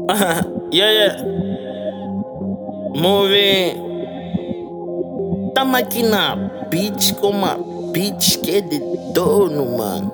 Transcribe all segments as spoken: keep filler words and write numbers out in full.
Yeah, yeah. Movie. Tamo aqui na beach com uma bitch que é de dono, mano.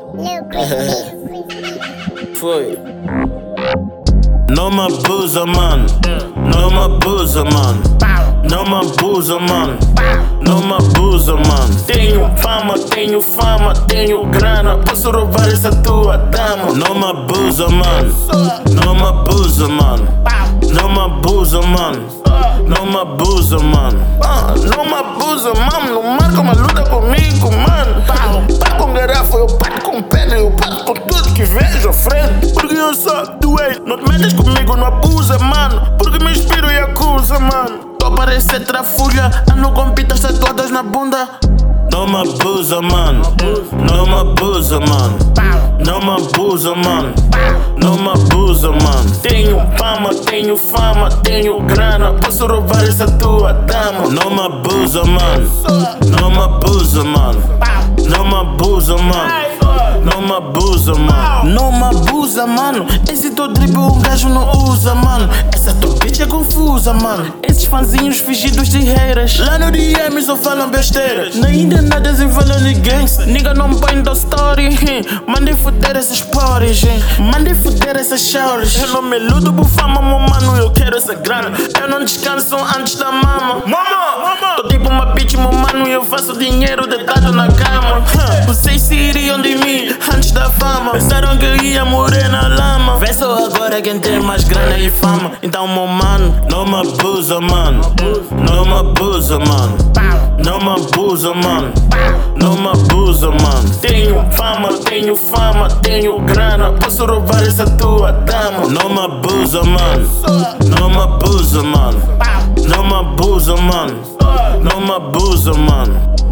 Foi. Não me abusa, mano. Não me abusa, mano. Não me abusa, mano. Não me abusa, mano. Tenho fama, tenho fama, tenho grana. Posso roubar essa tua dama. Não me abusa, mano. Não me abusa, mano. Não me abusa, mano. Não me abusa, mano. Ah, não me abusa, mano. Não marca uma luta comigo, mano. Pá com garrafa, eu pato com pedra, eu pato com tudo que vejo à frente. Porque eu sou doente. Não te metas comigo, não abusa, mano. Porque me inspiro e acusa, mano. Tô parecendo trafulha, ando com pitas tatuadas na bunda. Não me abusa, mano. Não me abusa, mano. Não me abusa, mano. Não me abusa, mano. Tenho fama, tenho fama, tenho grana. Posso roubar essa tua dama. Não me abusa, mano. Não me abusa, mano. Não me abusa, mano. Não me abusa, mano. Não me abusa, mano. Esse teu dribble um gajo não usa, mano. Essa tua bitch é confusa, mano. Esses fanzinhos fingidos de haters. Lá no D M só falam besteiras. Na Índia nada se fala de gangsta. Nigga não põe da story. Mandei fuder essas porras. Mandei fuder essas shorts. Eu não me luto por fama, meu mano. Eu quero essa grana. Eu não descanso antes da mama. Mama, tô tipo uma bitch, meu mano. E eu faço dinheiro deitado na cama. Vocês se iriam de mim antes da fama. Pensaram que eu ia morrer na lama. Vê só agora quem tem mais grana e fama. Então, meu mano, não me abusa, mano. Não me abusa, mano. Não me abusa, mano. Não me abusa, mano. Tenho fama, tenho fama, tenho grana. Posso roubar essa tua dama. Não me abusa, mano. Não me abusa, mano. Não me abusa, mano. Não me abusa, mano.